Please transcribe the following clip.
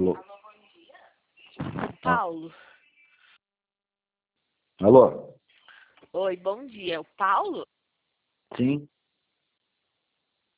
Alô? Paulo. Alô? Oi, bom dia. É o Paulo? Sim?